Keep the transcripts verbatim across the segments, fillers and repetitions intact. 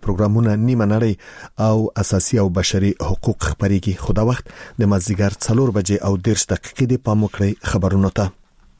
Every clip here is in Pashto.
پروګرامونه نیمه نړۍ او اساسي او بشري حقوق خبريږي. خو دا وخت د مازیګر څلور بجې او دېرش دقیقې د پام وکړئ خبرونو ته.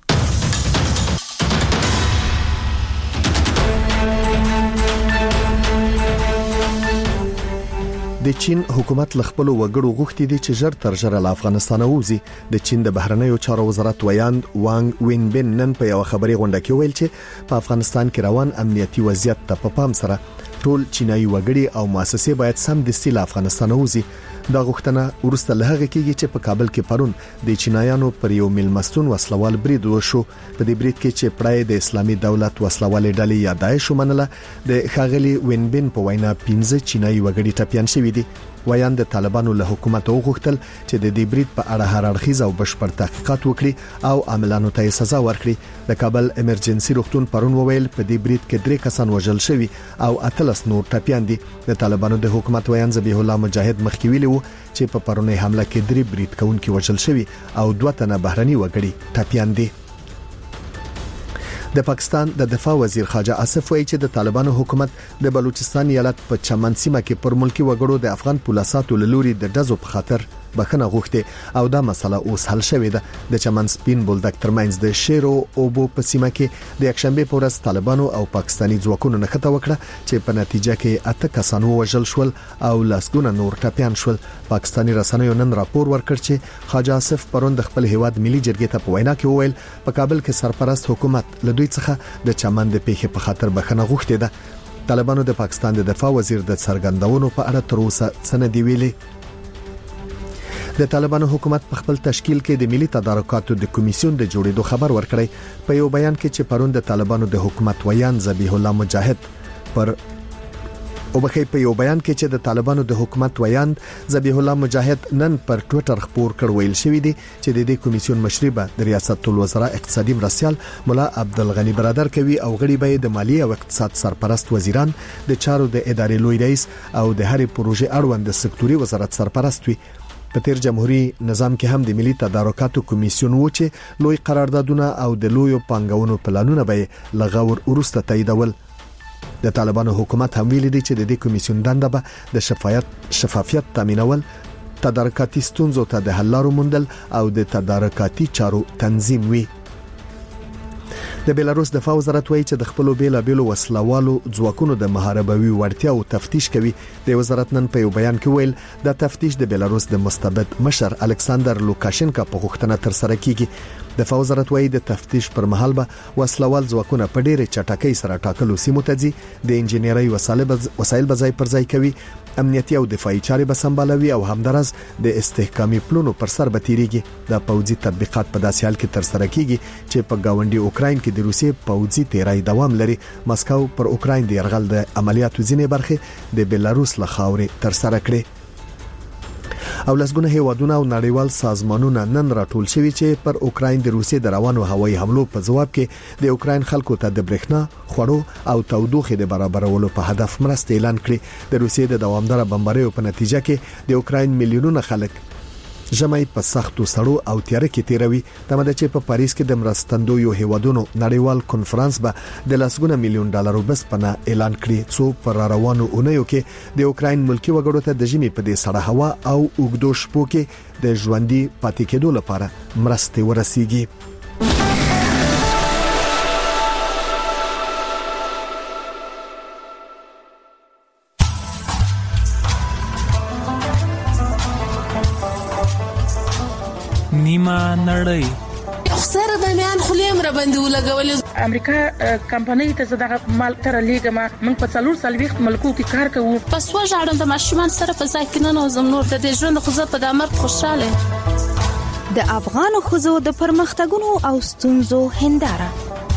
د چین حکومت لخپل وګړو غوښتي دي چې ژر تر ژره له افغانستان ووزي. د چین د بهرنیو چارو وزارت ویاند وانګ وینبن نن په یو خبري غونډه کې ویل چې په افغانستان کې روان امنیتي وضعیت ته په پام سره ټول چینایي وګړي او مؤسسې باید سم د سیل افغانستان ووزي. دا غوښتنه ورسته له هغه کېږي چې په کابل کې پرون د چینایانو پر یو ملمستون وسلوال برید وشو. په دې برید کې چې پړای د اسلامي دولت وسلوال ډلې یا داعش ومنله، د خاغلی وینبن په وینا پنځه چینایي وګړي ټپيان شوي دي. ویان د طالبانو له حکومت وغوښتل چې د دې برید په اړه هر اړخیز او بشپړ تحقیقات وکړي او عاملانو ته سزا ورکړي. د کابل ایمرجنسي روغتون پرون وویل په دې برید کې درې کسان وژل شوي او اتلس نور ټپيان دي. د طالبانو د حکومت ویان ذبیح الله مجاهد مخکې ویلي وو چې په پرونی حمله کې درې برید کوونکي وژل شوي او دوه تنه بهرني وګړي ټپيان دي. د پاکستان د دفاع وزیر خواجه آصف وایي چې د طالبانو حکومت د بلوچستان ایالت په چمن سیمه کې پر ملکی وګړو د افغان پولیساتو لوري د دزو په خاطر بخنه غوښته او دا مسله اوس حل شوې ده. د چمن سپین بولدک ترمنځ د شیرو او بو په سیمه کې د یکشنبه په ورځ طالبانو او پاکستاني ځواکونو نښته وکړه چې په نتیجه کې اته کسان وژل شول او لسګونه نور ټپيان شول. پاکستاني رسنیو نن راپور ورکړ چې خواجه آصف پرون د خپل هیواد ملي جرګې ته په وینا کې وویل په کابل کې سرپرست حکومت له دوی څخه د چمن د پیښې په خاطر بخنه غوښته ده. طالبانو د پاکستان د دفاع وزیر د څرګندونو په اړه تر اوسه څه نه دی ویلي. د طالبانو حکومت په خپل تشکیل کې د ملي تدارکاتو د کمیسیون د جوړېدو خبر ورکړی. په یو بیان کې چې پرون د طالبانو د حکومت ویان ذبیح الله مجاهد پر او بخې په یو بیان کې چې د طالبانو د حکومت ویان ذبیح الله مجاهد نن پر ټوئیټر خبر کړ ویل شوې دي چې د دې کمیسیون مشري به د ریاست الوزرا اقتصادي مرستيال مولا عبدالغنی برادر کوي او غړي به د مالیه او اقتصاد سرپرست وزیران، د چارو د ادارې لوی رئیس او د هرې پروژې اړوند سکتوري وزارت سرپرست وي. په تیر جمهوریت نظام کې هم د ملي تدارکاتو کمیسیون و چې لوی قراردادونه او د لویو پانګونو پلانونه به لغور ورسته تاییدول. د طالبانو حکومت هم ویلي دی چې د دې کمیسیون دنده به د شفافیت شفافیت تامینول، تدارکاتي ستونزو ته د حل لارو موندل او د تدارکاتي چارو تنظیم وي. د بیلاروس دفاع وزارت وایي چې د خپل بیلا بیلو وسلوالو ځواکونو د محاربوي وړتیا او تفتیش کوي. د وزارت نن په یو بیان کې ویل د تفتیش د بیلاروس د مستبد مشر الکساندر لوکاشنکا په غوښتنه تر سره کیږي. دفاع وزارت وایي د تفتیش پر مهال به وسلوال ځواکونه په ډېرې چټکۍ سره ټاکلو سیمو ته ځي، د انجنیري وسایل به ځای پر ځای کوي، امنیتي او دفاعي چارې به سمبالوي او همدارس د استحکامي پلانونو پر سر به تیریږي. د پوځي تطبیقات په داسې حال کې تر سره کیږي چې په گاونډي اوکراین کې د روسیې پوځي تیرای دوام لري. مسکو پر اوکراین د يرغل د عملیاتو ځینې برخه د بیلاروس له خاورې تر سره کړې. او لسګونه هیوادونه او نړیوال سازمانونه نن راټول شوي چې پر اوکراین د روسیې د روانو هوایي حملو په جواب کې د اوکراین خلکو ته د برېښنا، خوړو او تودوخې د برابرولو په هدف مرسته اعلان کړي. د روسیې د دوامدار بمباریو په نتیجه کې د اوکراین میلیونونه خلک ژمي په سختو سړو او تیاره کې تیروي. تمه چې په پاریس کې د مرستندویو هیوادونو نړیوال کنفرانس به د لسګونه میلیون ډالرو بسپنه اعلان کړي څو پر روانو اونیو کې د اوکراین ملکی وګړو ته د ژمي په دې سړه هوا او اوږدو شپو کې د ژوندۍ پاتې کېدو لپاره مرسته ورسیږي. نیمه نړۍ خسر د میان خلیم را باندې ولګول. امریکا کمپنۍ ته زده مال تر لیګما من په څلور سالويخ ملکو کې کار کوو. پس وژاړم د ماشومان سره په ځای کې نه نوزم نور د ژوند خو په دامر خوشاله. د افغان خوځو د پرمختګونو او ستونزو هنداره.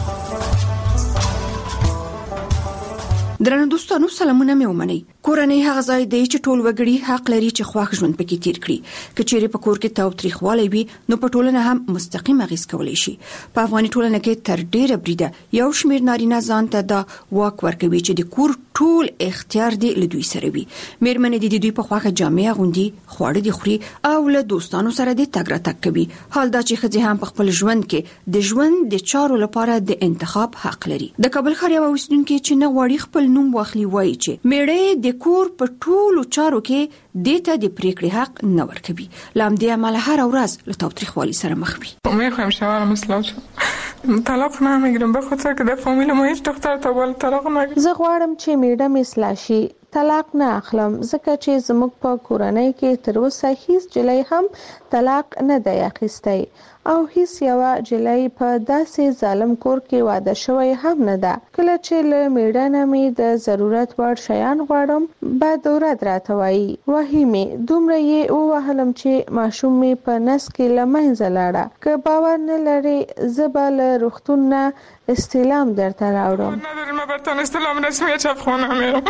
درنو دوستانو سلامونه مې ومنئ. کورنۍ هغه ځای دی چې ټول وګړي حق لري چې خواخ ژوند پکې تیر کړي. کچېرې په کور کې تاو تریخوالی وي نو په ټولنه هم مستقیم اغیز کولی شي. په افغاني ټولنه کې تر ډیره بریده یو شمیر نارینه ځان ته دا واک ورکوي چې د کور ټول اختیار دی له دوی سره وي. مېرمنې د دوی په خواخه جامې غوندي خواړه دي خوري او له دوستانو سره د تګ راتګ کوي. حال دا چې ښځې هم په خپل ژوند کې د ژوند د چارو لپاره د انتخاب حق لري. د کابل ښار یو اوسیدونکو چې نه غواړي خپل نوم واخلي وایي چې میړه د کور په ټولو چارو کې دیتا د پریکړې حق نه ورکوي. لامدې عمل هر ورځ له تاوتریخوالي سره مخ وي. میخوایم شوهرم اصلاح شه. طلاق نمیگیرم به خاطر که در فامیل ما هیچ دختر تا بالا طلاق نگیرم. زه غواړم چې میډم اصلاح شي. طلاق نه اخلم ځکه چې زموږ په کورنۍ کې تر اوسه هیڅ جلۍ هم طلاق نه دی اخیستی او هیڅ یوه جلۍ په داسې ظالم کور کې واده شوی هم نه ده. کله چې له میډه نه مې د ضرورت وړ شیان غواړم بعد ورځ راته وایي وهي مې دومره یې ووهلم چې ماشوم مې په نس کې له منځه لاړه. که باور نه لرې زه به له روغتون نه استعلام درته راوړم. نداریم ما برتان استعلام رسمی چپخانه میرم.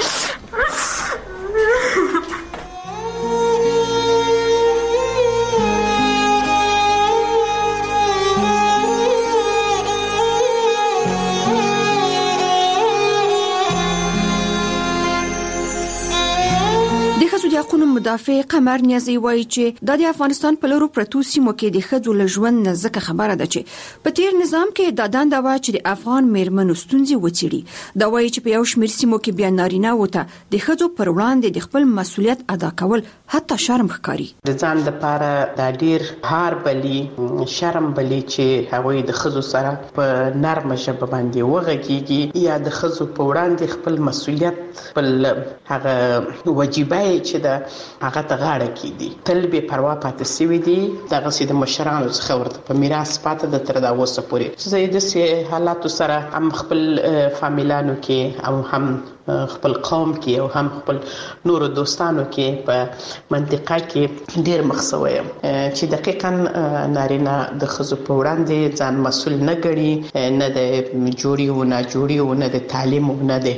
د حقوقو مدافع قمر نیازی وایي چې د افغانستان په لورو پرتو سیمو کې د ښځو له ژوند نه ځکه خبره ده چې په تیر نظام کې د دنده وا چې د افغان میرمنو ستونزې وڅېړي. دا وایي چې په یو شمېر سیمو کې بیا نارینه وته د ښځو پر وړاندې د خپل مسولیت ادا کول حتی شرم ښکاري. د ځان لپاره د ډیر هار بلی شرم بلی چې هغوی د ښځو سره په نرمه ژبه باندې وغږیږي یا د ښځو په وړاندې خپل مسولیت خپل هغه وجیبه چې د هغه ته غاړه کیدي تل به پروا پاتې سوي دي. دغه سي د مشرانو څخه ورته په میراث پاتې د تر دا وسه پورې زه د سي حالاتو سره هم خپل فامیلانو کې او هم خپل قوم کې او هم خپل نورو دوستانو کې په منطقه کې ډیر مخسوي چې دقیقاً نارینه د ښځو په وړاندې ځان مسؤل نه ګڼي، نه د جوړي او نه جوړي او نه د تعلیم او نه د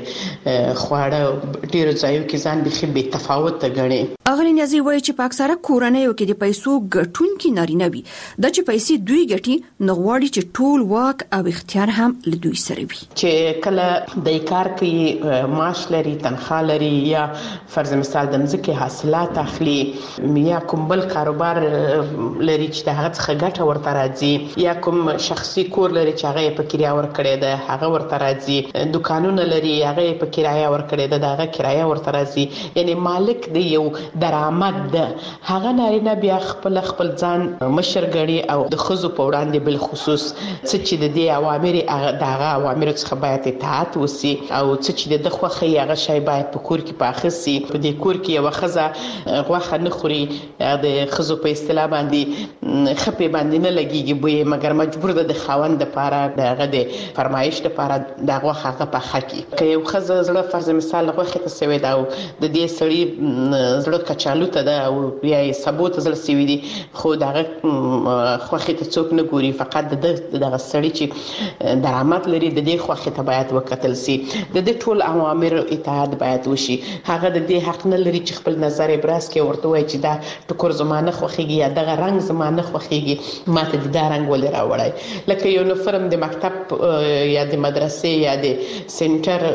خواړه ډیر ځایو کې ځان بخي به تفاوت ګڼي. اغلی نیازی وایي چې په اکثره کورنیو کې د پیسو ګټونکي نارینه وي، د چې پیسې دوی ګټي نه غواړي چې ټول واک او اختیار هم له دوی سره وي. چې کله د کار کوي معاش لري، تنخواه لري یا فرض مثال د مځکې حاصلات اخلي یا کوم بل کاروبار لري چې د هغه څخه ګټه ورته راځي یا کوم شخصي کور لري چې هغه په کرایه ورکړي ده هغه ورته راځي، دکانونه لري هغه په کرایه ورکړي ده هغه کرایه ورته راځي، یعنی مالک دی یو درآمد ده. هغه نارینه بیا خپل خپل ځان مشر ګڼي او د ښځو په وړاندې بل خصوص څه چې د دې اوامر دغه اوامر څخه باید اطاعت وسی او څه چې د خوخه هغه شی باید په کور کې پاخسي. په دې کور کې یو خزه غوخه نه خوري، د خزو په اصطلاح باندې خپې باندې نه لګيږي بوې، مګر مجبور ده د خاوند لپاره دغه د فرمایش لپاره د غوخه هغه په حقي کې یو خزه زړه فرض مثال غوخه ته سوي دا د دې سړي زړه کچالو ته ده او یا ثبوت زړه سوي دي، خو دغه خوخه ته څوک نه ګوري، فقط د دغه سړي چې درآمد لري د دې خوخه ته باید وکتل سي. د دې ټول اوامر اطاعت باید وشي. هغه د دې حق نه لري چې خپل نظر ابراز کوي، ورته وایي چې دا ټکور زمانه خوخيږي یا دغه رنگ زمانه خوخيږي، ماته د دا رنگ ولې راوړای. لکه یونیفرم د مکتب یا د مدرسې یا د سنټر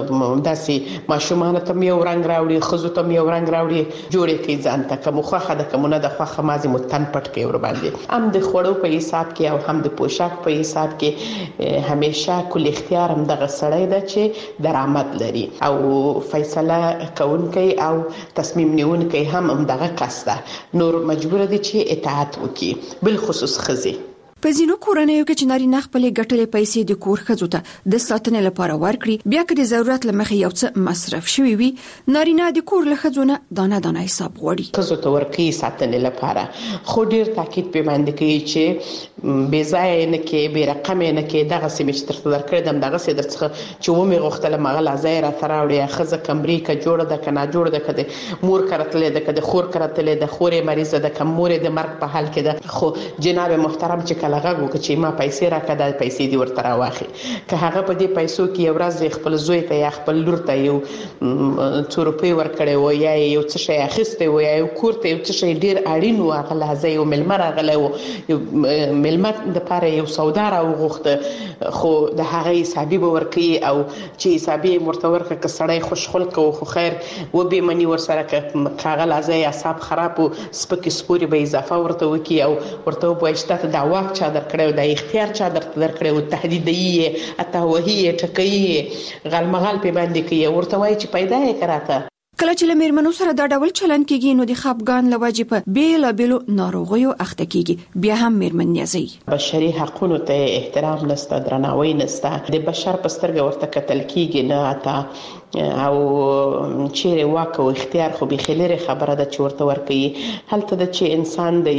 داسې ماشومان ته یو رنگ راوړي، خزو ته یو رنگ راوړي، جوړې کوي ځان ته کوم خوخه د کومه د خوخه مازی متن پټ کوي ور باندې. هم د خوړو په حساب کې او هم د پوشاک په حساب کې همیشه کل اختیار هم دغه سړی ده چې درآمد لري او فیصله کوونکی او تصمیم نیونکی هم هم دغه کس ده، نور مجبور دي چې اطاعت وکړي، بل خصوص خزي. په ځینو کورنیو کې چې نارینه خپلې ګټلې پیسې د کور ښځو ته د ساتنې لپاره ورکړي، بیا که د ضرورت له مخې یو څه مصرف شوي وي، نارینه د کور له ښځو نه دانه دانه حساب غواړي. ښځو ته ورکړي ساتنې لپاره، خو ډیر تاکید پې باندې کوي چې بې ځایه نه کې، بې رقمې نه کې، دغسې مې چې درته درکړې ده همدغسې در څخه چې ومې غوښتله هغه لا ځای راته راوړې. ښځه کمرې که جوړه ده که ناجوړه ده، که د مور کره تلې ده که د خور کره تلې ده، خور یې مریضه ده که مور یې د مرګ په حال کې ده، خو جناب محترم چې کله تعالی غږ وکړي چې ما پیسې راکړه د پیسې دی ورته راواخي که هغه په دې پیسو کې یو ورځ خپل زوی ته یا خپل لور ته یو څو روپۍ ورکړي و یا یو څه شی اخیستی و یا یو کور ته یو څه شی ډیر اړین و هغه لحظه یو مېلمه راغلی و یو مېلمه دپاره یو سودا راوغوښته خو د هغه حسابي به ورکوي او چې حسابي یې ورته ورکړه که سړی خوشخلقه و خو خیر وبېمني ورسره که هغه لحظه یې اعصاب خراب و سپکې سپورې به اضافه ورته وکړي او ورته ووایي چې تا ته دا واک چا درکړی و دا اختیار چا درته درکړی و تهدیدوي یې اتاوهي یې ټکوي یې غالمغال پې باندې کوي ورته وایي چې پیدا یې که راته. کله چې له میرمنو سره دا ډول چلند کیږي نو د خپګان له وجې په بیلابیلو ناروغیو اخته کیږي. بیا هم میرمن نیازی بشري حقونو ته احترام نشته، درناوی نشته، د بشر په سترګه ورته کتل کیږي نه اته او چیرې واک او اختیار خو به خلره خبره ده چې ورته ورکوي. هلته د چې انسان د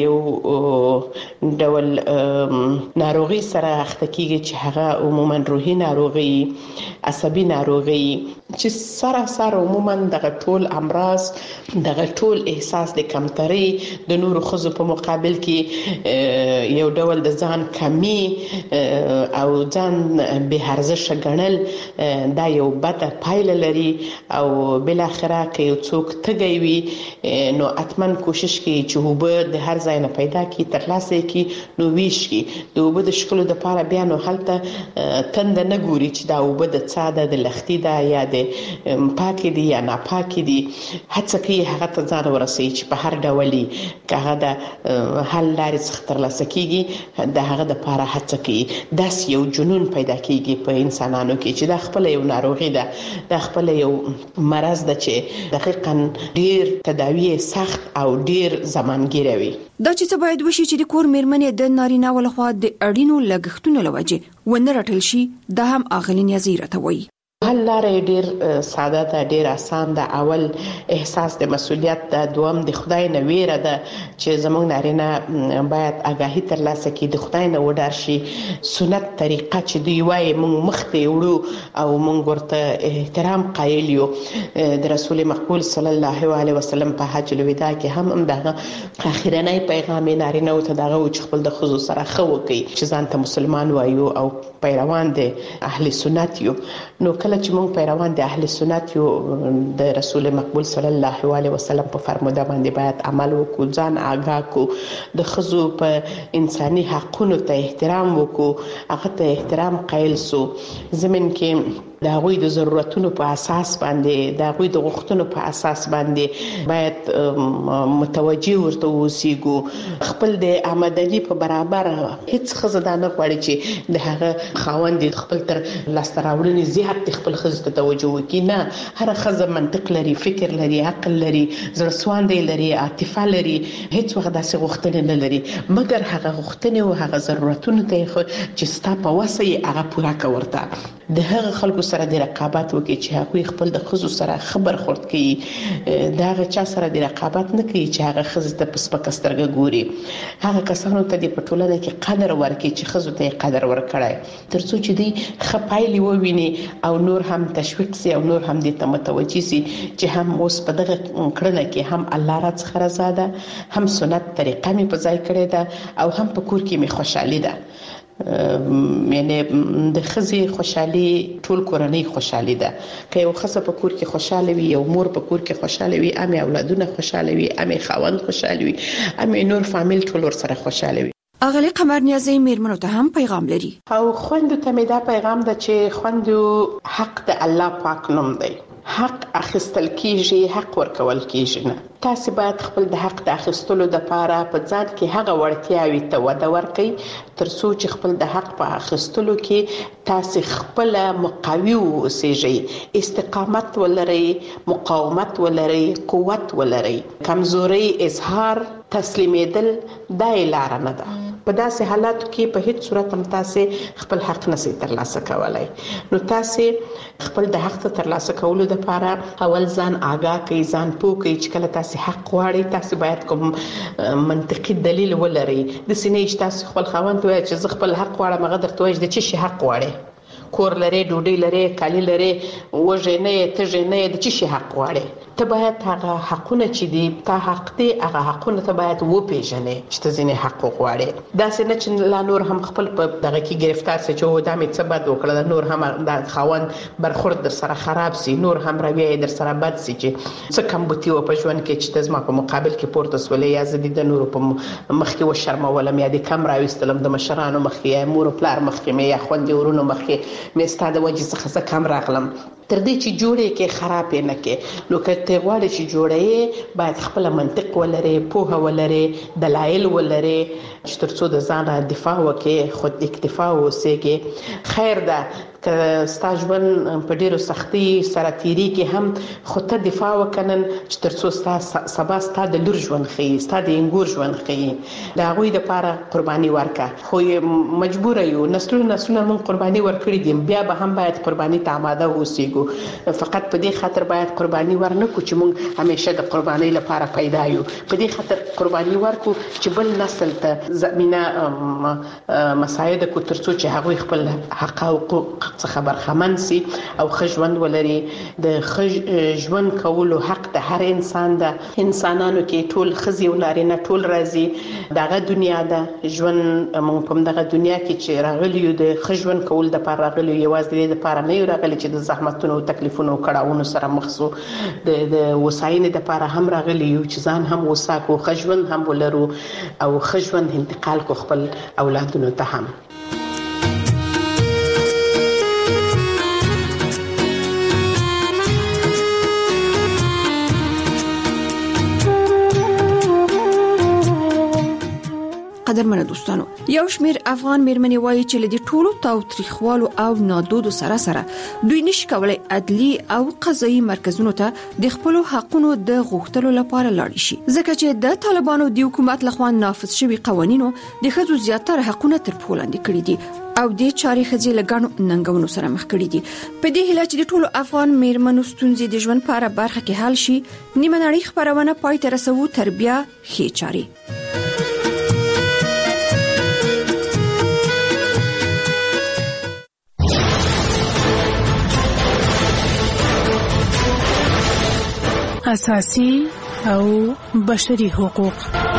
یو ډول ناروغي سره اخته کیږي چې هغه عموما روحي ناروغي، عصبي ناروغي چې سراسر عموما دغه ټول امراض، دغه ټول احساس د کمتري د نورو ښځو په مقابل کې یو ډول د ځان کمی او ځان به ارزښت ګڼل دا یو بده پایله لري او بل اخره کې یو څوک تګي وي نو اتمن کوشش کوي چې وبه د هر ځای نه پیدا کی تر لاسه کی نو ویش کی د وبه د شکل د پاره بیا نو حالت تند نه ګوري چې دا وبه د څاده د لختي دا یا د پاکي دی یا نه پاکي دی هڅه کوي هغه ته ځان ورسي چې په هر ډولي کغه د حل لارې څخه تر لاسه کیږي د هغه د پاره هڅه کوي. داس یو جنون پیدا کیږي په انسانانو کې چې دا خپل یو ناروغي ده، دا خپل یو مرض ده چې دقیقاً ډیر تداوی سخت او ډیر زمانګیروي. دا چې څه باید وشي چې د کور میرمنې د نارینه ولخوا د اړینو لګښتونو لوجه ونه رټل شي دا هم اغلین یزیره ته وایي. حل لارې ډیر ساده ده، ډیر آسان ده. اول احساس د مسؤلیت ده، دوم د خدای نه ویره ده چې زموږ نارینه باید آگاهی تر لاسه کړي، د خدای نه وډار شي. سنت طریقه چې دی وایي موږ مخته وړو او موږ ورته احترام قایل یو. د رسول مقبول صلی الله علیه وسلم په حج الوداع کې هم هم دغه اخیرنی پیغام نارینه او ته دغه چې خپل د خزو سره خو کوي چې ځان ته مسلمان وایو او پیروان دي اهل سنت یو. نو کله چې موږ پیروان د اهل سنت یو د رسول مقبول صلی الله علیه وسلم په فرموده باندې باید عمل وکړو، ځان آگاه کو، د خزو په انساني حقونو ته احترام وکړو، هغه ته احترام قایل سو. زمين کې د هغوی د ضرورتونو په اساس باندې، د هغوی د غوښتنو په اساس باندې باید متوجي ورته اوسېږو. خپل د آمدنی په برابر هیڅ خزه دا نه غواړي چې د هغه خاوند خپل تر لاسته راوړنې زیات خپل خزه ته توجه وکړي. نه، هر خزه منطق لري، فکر لري، عقل لري، زړه سواندی لري، عاطفه لري، هیڅ وخت داسې غوښتنې نه لري مګر هغه غوښتنې او هغه ضرورتونه ته چې ستا په وسه یې هغه پوره کړه. ورته د هغه خلکو سره د رقابت وکړي چې هغوی خپل د خزو سره خبر خورد کوي، دا هغه چا سره د رقابت نه کوي چې هغه خزه ته په سپکه سترګه ګوري. هغه کسانو ته د پټولنه کې قدر ورکړي چې خزو ته قدر ورکړي تر څو چې دی خپایلی وویني او نور هم تشویق سي او نور هم د ته متوجي سي چې هم اوس په دغه کړنه کې هم الله را څخه رضا ده، هم سنت طریقه می په ځای کړی ده او هم په کور کې می خوشحالي ده. یعنی د خزي خوشحالي ټول کورنۍ خوشحالي ده. که یو خزه په کور کې خوشاله وي، یو مور په کور کې خوشاله وي، امي اولادونه خوشاله وي، امي خاوند خوشاله وي، امي نور فامیل ټول ور سره خوشاله وي. اغلی قمر نیازی میرمنو ته هم پیغام لري او خوندو ته می دا پیغام ده چې خوندو حق د الله پاک نوم دی. حق اخیستل کیږي، حق ورکول کیږي نه. تاسو باید خپل د حق د اخیستلو د پاره په ځان کې هغه وړتیاوي ته وده ورکړئ تر څو چې خپل د حق په اخیستلو کې تاسو خپل مقاوي اوسئ، استقامت ولرئ، مقاومت ولرئ، قوت ولرئ. کمزوري اظهار تسلیمیدل دا لار نه ده. په داسې حالاتو کې په هیڅ صورت هم تاسو خپل حق نشئ ترلاسه کولای. نو تاسو خپل د حق ترلاسه کولو لپاره اول ځان آگاه کړئ، ځان پوه کړئ چې کله تاسو حق غواړئ تاسو باید کوم منطقي دلیل ولرئ. د سینې تاسو خپل خاوند وایي چې زه خپل حق غواړم، هغه درته وایي د چی حق غواړي؟ کور لري، ډوډۍ لري، کالی لري، وژنې ته ژنې د چی حق غواړي؟ ته باید هغه حقونه چې دي تا حق دي هغه حقونه ته باید وپېژنې چې ته ځینې حق وغواړې. دا څه نه چې لا نور هم خپل په دغه کې گرفتار سي چې و دا مې څه بد وکړل، نور هم د خاوند برخورد در سره خراب سي، نور هم رویه در سره بد سي چې څه کم بوتي و په ژوند کې چې د زما په مقابل کې پورته سولې یا زه د نورو په مخ کې وشرمولم یا د کم راوستلم د مشرانو مخ کې یا مور او پلار مخ کې مې یا خوندې ورونو مخ کې مې ستاده وجه څخه څه کم راغلم. تر دې چې جوړې کې خراب نه کې نو کته غواړي چې جوړې باید خپل منطق ولري، پوهه ولري، دلایل ولري چې ترڅو د ځان دفاع وکړي، خود اکتفا وسیږي. خیر ده که ستا ژوند په ډیرو سختۍ سره تیری کې هم خود ته دفاع وکنن چې ترڅو ستا سبا ستا د لور ژوند ښیي، ستا د انګور ژوند ښیي. د هغوی دپاره قرباني ورکړه. خو مجبوره یو نسلونه نسلونه موږ قرباني ورکړي دي، بیا به هم باید قرباني ته آماده اوسېږو. فقط په دې خاطر باید قرباني ورنکړو چې موږ همیشه د قربانۍ لپاره پیدا یو. په دې خاطر قرباني ورکړو چې بل نسل ته زمینه مساعده کو ترڅو چې هغوی خپل حق او حقوق څخه برخمن سي او ښه ژوند ولري. د ښه ژوند کولو حق د هر انسان ده. انسانانو کې ټول ښځې او نارینه ټول راځي. دغه دنیا ده ژوند موږ په دغه دنیا کې چې راغلي یو د ښه ژوند کول دپاره راغلي یو، یوازې د دې دپاره نه یو راغلي چې د زحمتونو او تکلیفونو او کړاوونو سره مخ سو. د د وساینې دپاره هم راغلي یو چې ځان هم وساکو، ښه ژوند هم ولرو او ښه ژوند انتقال کو خپل اولادونو ته هم. قدرمنه دوستانو، یو شمیر افغان میرمنې وایي چې لدی ټولو تاوتریخوالو او نادودو سره سره دوی نشي کولای عدلی او قضایي مرکزونو ته د خپل حقونو د غوښتلو لپاره لاړ شي، ځکه چې د طالبانو د حکومت لخوا نافذ شوی قوانینو د ښځو زیاتره حقونه تر پښو لاندې کړي دي او د چاري ښځې لګانو ننګونو سره مخ کړي دي. په دې هیله چې د ټولو افغان میرمنو ستونزې د ژوند په اړه برخه کې حل شي، نیمه نړۍ خبرونه پای ته رسوو تر بیا ښې چاري. اساسي او بشري حقوق.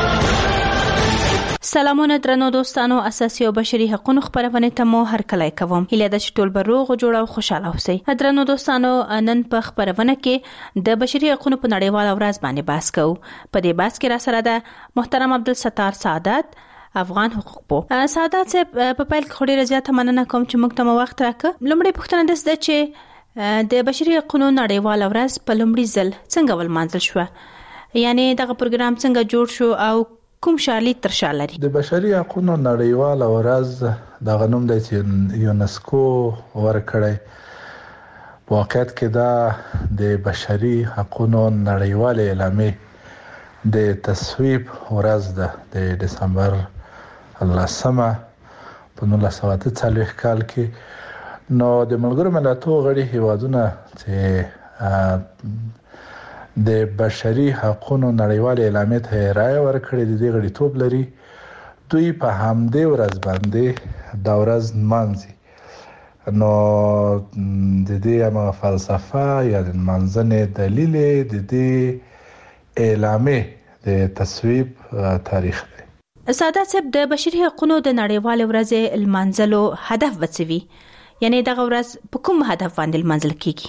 سلامونه درنو دوستانو، اساسي او بشري حقوقو خبرونه ته مو هر کله کوم. هیله ده چې ټول به روغ جوړ او خوشاله اوسئ. درنو دوستانو، نن په خبرونه کې د بشري حقوقو په نړیواله ورځ باندې بحث کوو. په دې بحث کې را سره ده محترم عبدالستار سعادت، افغان حقوق پوه. سعادت صاحب، په پیل کې خوري رضایت مننه کوم چې موږ ته وخت راکړ. لومړی پوښتنه ده چې د بشري حقوقو نړیواله ورځ په لومړي ځل څنګه ولمانځل شو؟ یعنی دغه پروګرام څنګه جوړ شو او کوم شالي تر شا لري؟ د بشري حقوقو نړیواله ورځ د غنوم د یونسکو ورکړی. په واقعیت کې دا د بشري حقوقو نړیواله اعلامیه د تصویب ورځ ده د دسمبر لسمه په نولس سوه اته څلوېښت کال کې. نو د ملګرو ملتونو غړي هیوادونه چې د بشري حقوقو نړیواله اعلامیه ته رایه ورکړې د دې غړیتوب لري، دوی په همدې ورځ باندې دا ورځ نمانځي. نو د دې هم فلسفه یا د نمانځنې دلیل د دې اعلامیه د تصویب تاریخ دی. سعادت صاحب، د بشري حقوقو د نړیواله ورځ لمانځلو هدف وڅوي؟ یعنی دغه ورځ په کوم هدف باندې لمانځل کیږي؟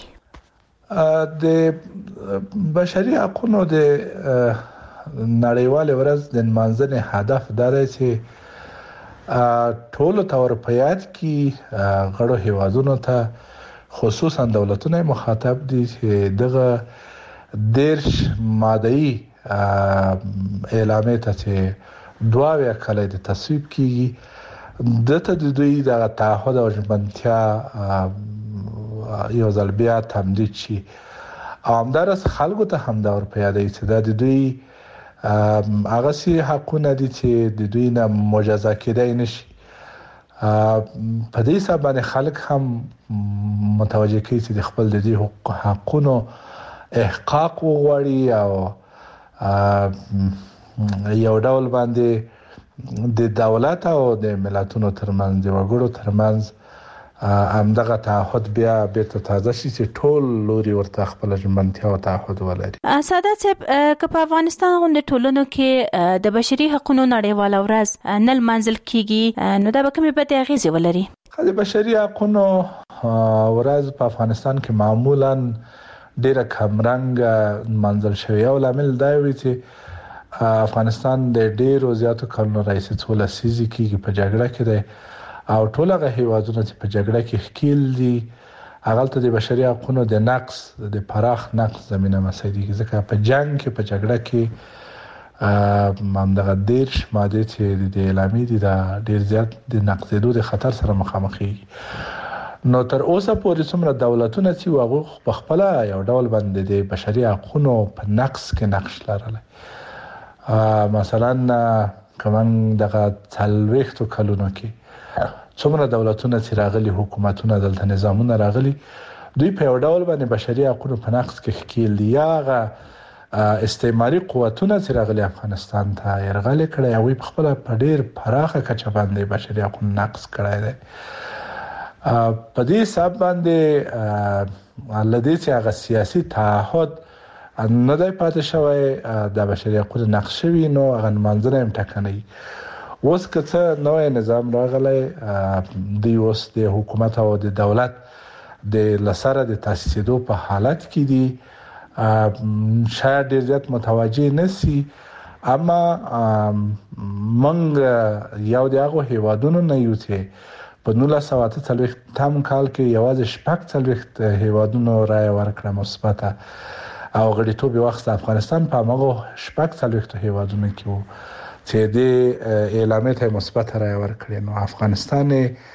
د بشري حقوقو د نړیواله ورځ د لمانځنې هدف دا دی چې ټول تورپیات کې غړو هیوادونو ته خصوصا دولتونه مخاطب دي چې دغه دیرش ماده‌ای اعلامیه ته چې دواویا کله د تصویب کیږي، دته د دوی د تعهد او ژمنتیا یو ځل بیا تمدید شي. او همدارس خلکو ته هم دا ورپیاده چې دا د دوی هغه سي حقونه دي چې د دوی نه مجازا کېدای نشي. په دې سبب باندې خلک هم متوجه کوي چې د خپل د دې حقونو احقاق وغواړي او یو ډول باندې د دولت او د ملتونو ترمنځ د وګړو ترمنځ همدغه تعهد بیا بیرته تازه شي چې ټول لوري ورته خپل ژمنتیا او تعهد ولري. ساده صاحب که په افغانستان غونډه ټولنو کې د بشري حقوقو نړیواله ورځ نه لمانځل کیږي نو دا به کومې بدې اغیزې ولري؟ د بشري حقوقو ورځ په افغانستان کې معمولا ډیره کمرنګ منځل شوی او لامل دا وی چې افغانستان د ډیرو زیاتو کلونو راځي چې ولسیزي کېږي په جګړه کې دی او ټول هغه هیوادونه چې په جګړه کې ښکیل دي هغه ته د بشري حقوقو د نقص د پراخ نقص زمينه مسایدي ځکه په جنگ کې په جګړه کې همدغه دیرش ماده چې د اعلامیې دي دا ډیر زیات د نقصېدو د خطر سره مخامخ دي. نو تر اوسه پورې څومره دولتونه چې هغه په خپل یو ډول باندې د بشري حقوقو په نقص کې نقش لرله. مثلا کوم دغه څلوېښتو کلونو کې څومره دولتونه چې راغلي حکومتونه دلته نظامونه راغلي دوی په یو ډول باندې بشري حقوقو په نقص کې ښکیل دي یا هغه استعماري قوتونه چې راغلي افغانستان ته یرغل کړی او په خپل په ډیر پراخه کچه باندې بشري حقوقو نقص کړی دی. په دې حساب باندې لدې چې هغه سیاسي تعهد نه دی پاتې شوی د بشري حقوقو نقص شوی نو هغه منځنه هم ټاکنه اوس که څه نوې نظام راغلی دی اوس د حکومت او د دولت د لسره د تاسیسېدو په حالت کې دي شاید ډېر زیات متوجه نشي اما موږ یو د هغو هیوادونو نه یو چې په نولس سوه اته څلوېښتم کال کې یوازې شپږ څلوېښت هیوادونو رایه ورکړه مثبته او غړیتوب یې واخیسته. افغانستان په هماغو شپږ څلوېښتو هیوادونو کې و چې د اعلامیې ته مثبت رایه ورکړي. نو افغانستان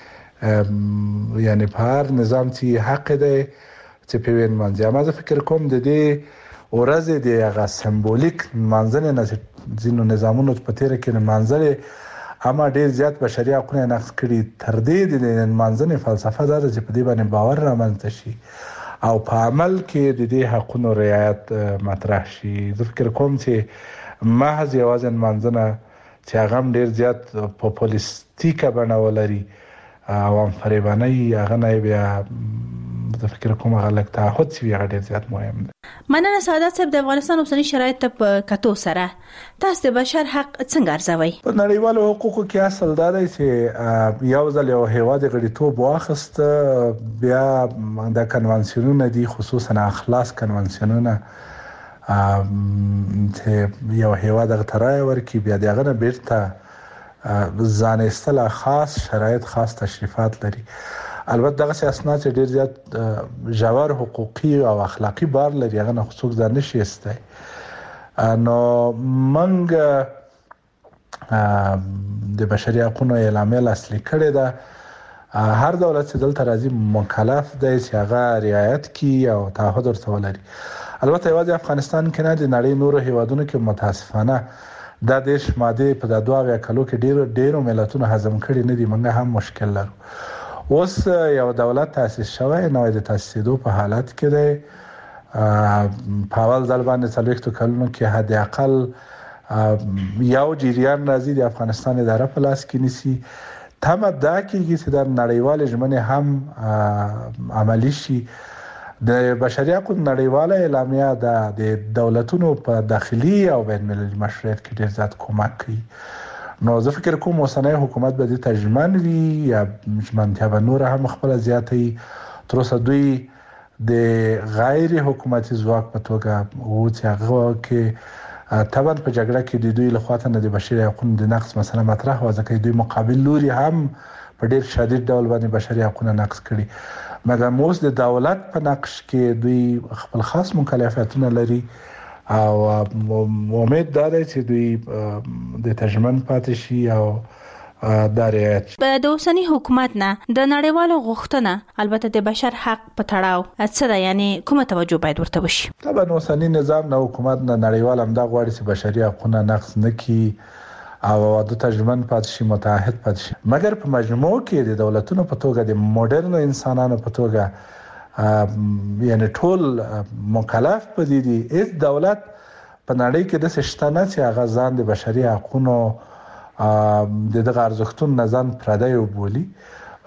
یعنی په هر نظام چې حق دی چې په وین منځي اما زه فکر کوم د دې ورځې د هغه سمبولیک منځنه نه ځینو نظامونو په تیر کې منځلې اما ډیر زیات بشري حقوقو نقض کړي تر دې د منځنه فلسفه دا چې په دې باندې باور رامنځته شي او په عمل کې د دې حقوقو رعایت مطرح شي. زه فکر کوم چې محض یوازې منځنه چې هغه ډیر زیات پاپولیستیکه بڼه ولري او هم فریبانه هغه نه بیا د فکر کوم هغه لکه تعهد چې هغه ډیر زیات مهم دی. مننه سعادت صاحب د افغانستان اوسنی شرایط په کتو سره تاسو د بشر حق څنګه ارزوئ؟ په نړیوالو حقوقو کې اصل دا دی چې یو ځل یو هیواد غړیتوب واخیست بیا د کنوانسیونونو دي خصوصا اخلاص کنوانسیونونه چې یو هیواد غترای ورکی بیا دغه نه بیرته ځان استله خاص شرایط خاص تشریفات لري. البته دغه اسناد چې ډیر زیات ژور حقوقي او اخلاقی بار لري هغه نه خصوص ځان نشي استای. نو منګ د بشري حقوقو اعلامیه اصلي کړی ده. هر دولت چې دلته راځي مکلف دی چې هغه رعایت کړي او تعهد ورته ولري. البته یوازې افغانستان کې نه د نړۍ نورو هیوادونو کې متاسفانه دا دیش ماده په د دوه کلو کې ډیر ډیرو ملتونو هضم کړي نه دي. موږ هم مشکل لرو. اوس یو دولت تاسیس شوی نو د تاسیسېدو په حالت کې دی. په اول ځل باندې څلوېښتو کلونو کې حد اقل یو جریان راځي د افغانستان اداره په لاس کې نیسي. تمه دا کېږي چې د نړیوال ژمنې هم عملی شي. د بشري حقوقو نړیواله اعلامیه د دولتونو په داخلي او بین المللي مشروعیت کې ډېر زیات کومک کوي. نو زه فکر کوم اوسنی حکومت به د ترجمان وي یا ژمنتیا به نور هم خپل زیاتې تر اوسه دوی د غیر حکومتي ځواک په توګه او چې هغه کې طبعا په جګړه کې د دوی لخوا ته د بشري حقوقو د نقض مسله مطرح و ځکه دوی مقابل لوري هم په ډېر شدید ډول باندې بشري حقوقو نقض کړي. مګر اوس د دولت په نقش کې دوی خپل خاص مکلفیتونه لري او امید دا دی چې دوی د ترجمان پاتې شي او دا رعایت شي. د اوسنی حکومت نه د نړیوالو غوښتنه البته د بشر حق په تړاو څه ده یعنی کومه توجه باید ورته وشي؟ طبعا اوسنی نظام نه حکومت نه نړیوال هم دا غواړي چې بشري حقوقونه نقض نه کړي او د ترجمان پاتې شي متحد پاتې شي. مګر په مجموع کې د دولتونو په توګه د موډرن انسانانو په توګه یعنی ټول مکلف پدې دي. هیڅ دولت په نړۍ کې د سشتنه چې هغه ځان د بشري حقوقو د دغه ارزښتونو ځان پردی وبولي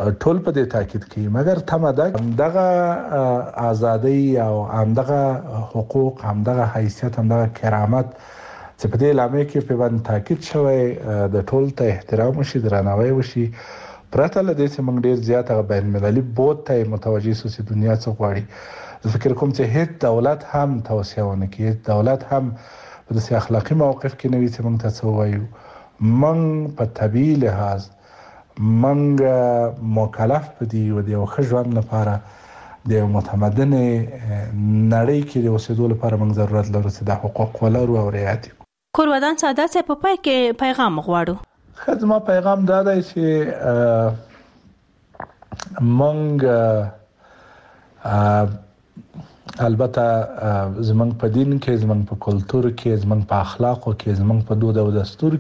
ټول په دې تاکید کوي، مګر تمه ده دغه ازادي او همدغه حقوق، همدغه حیثیت، همدغه کرامت چې په دې اعلامیه کې په باندې تاکید شوی د ټول ته احترام وشي، درناوی وشي، پرته له دې چې موږ ډیر زیات هغه بین المللي بود ته متوجه شو چې دنیا څه غواړي. زه فکر کوم چې هیڅ دولت هم توصیه ونه کوي، هیڅ دولت هم په داسې اخلاقي موقف کې نه وي چې موږ ته څه ووایو. موږ په طبیعي لحاظ موږ مکلف بدی و د یو ښه ژوند لپاره د یو متمدن نړۍ کې د اوسېدو لپاره موږ ضرورت لرو چې د حقوق ولرو او رعایت یې. کورودان ساده صاحب په پای کې پیغام غواړو. خدمه پیغام دا دی چې موږ البته زمونږ په دین کې، زمونږ په کلتور کې، زمونږ په اخلاقو کې، زمونږ په دود او دستور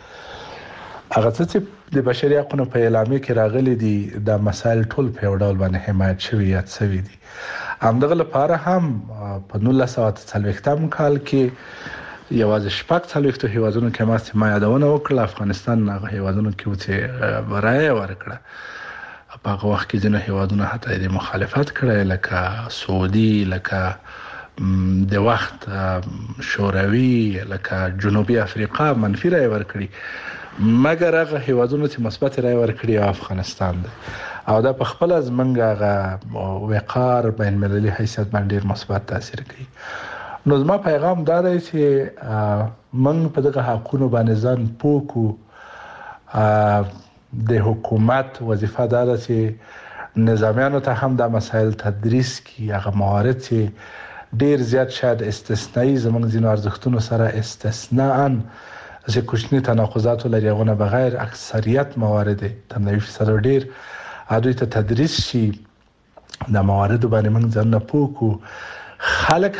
کې هغه څه چې د بشري حقوقو په اعلامیه کې راغلي دي دا مسایل ټول په یو ډول باندې حمایت شوي یا شوي دي. همدغه لپاره هم په نولس سوه څلوېښتم کال کې یوازې شپږ څلوېښتو هیوادونو کې ماست ما یادونه وکړه، افغانستان هغه هیوادونو کې و چې رایه ورکړه. په هغه وخت کې ځینې هیوادونه حتی د مخالفت کړی، لکه سعودي، لکه د وخت شوروي، لکه جنوبي افریقا منفي رایه ورکړي، مګر هغه هیوادونو چې مثبت رایه ورکړي او افغانستان دی او دا په خپل از منګ هغه وقار بین المللي حیثیت باندې ډیر مثبت تاثیر کوي. نو زما پیغام دا دی چې موږ په دغه حقونو باندې ځان پوه کړو. د حکومت وظیفه دا ده چې نظامیانو ته هم دا مسایل تدریس کړي، هغه موارد چې ډیر زیات شاید استثنایی زموږ ځینو ارزښتونو سره استثناءً چې کوچني تناقضات لري هغه بغیر اکثریت موارد تر نوي فیصد ډیر دوی ته تدریس شي، د موارد باندې موږ ځان پوه کړو، خلک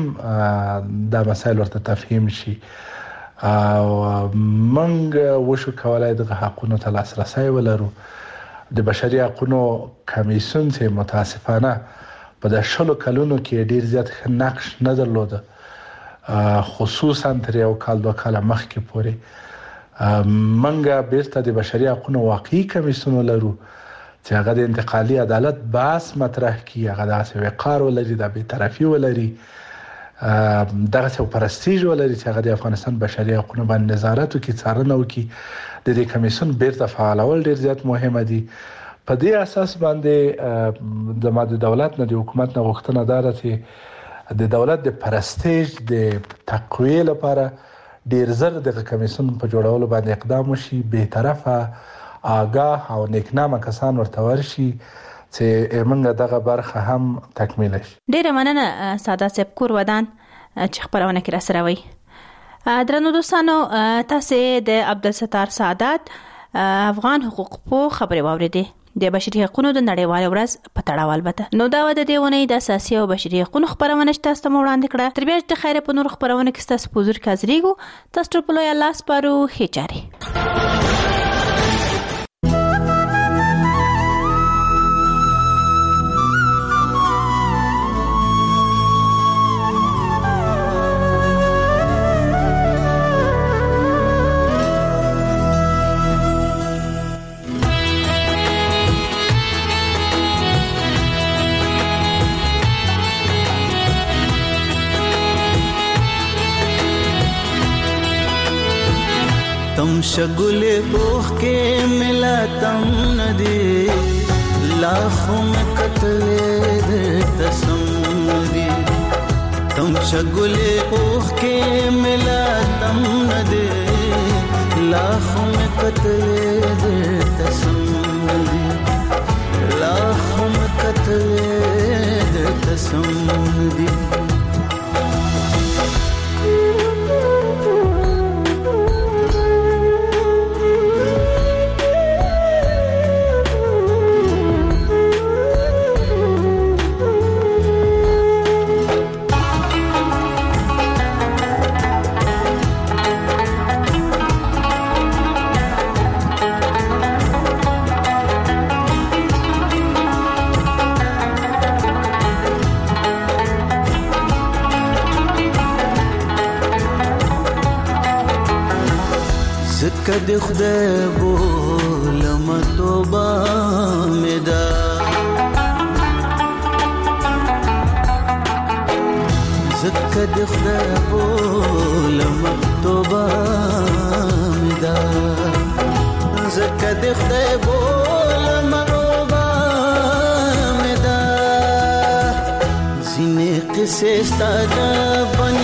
هم دا مسایل ورته تفهیم شي او موږ وشو کولای دغه حقونو ته لاسرسی ولرو. د بشري حقونو کمیسیون چې متاسفانه په د شلو کلونو کې ډیر زیات ښه نقش نه درلوده، خصوصا تر یو کال دوه کاله مخکې پورې موږ بیرته د بشري حقونو واقعي کمیسیون لرو چې هغه د انتقالي عدالت بحث مطرح کړي، هغه داسې وقار ولري، د بېطرفي ولري، دغسې پرستیژ ولري چې هغه د افغانستان بشري حقونو باندې نظارت وکړي، څارنه وکړي. د دې کمیسیون بیرته فعالول ډیر زیات مهمه دي. په دې اساس باندې زما د دولت نه، د حکومت نه غوښتنه دا ده چې د دولت د پرستیژ د تقویې لپاره ډیر زر دغه کمیسیون په جوړولو باندې اقدام وشي، بېطرفه، آگاه او نیکنامه کسان ورته ورشي چې موږ دغه برخه هم تکمیل شي. ډیره مننه ساده صاحب کورودان چې خبرونه کې راسره وي. درنو دوستانو، تاسو د عبدالستار سعادت افغان حقوق په خبري واوریدي د بشري حقوقو د نړیوال ورځ په تړاو. البته نو دا و د دیونه د اساسي او بشري حقوقو خبرونه تاسو ته وړاندې کړه. تر بیا د خیره په نور خبرونه کې تاسو په حضور کې حاضرېږو. تاسو په لوی الله سپارو. هچاري تم شگلے اوخ کے ملا تم ندی لاکھوں میں قتل تسم ندی. تم شگلے اوخ کے ملا تم ندی لاکھوں میں قتل تسم ندی. لاکھوں میں قتل تسم ندی. زکه د خدای بولم توبه مې ده زکه د خدای بولم توبه مې ده زکه د خدای بولم توبه مې ده ځینې قصې ستا د بن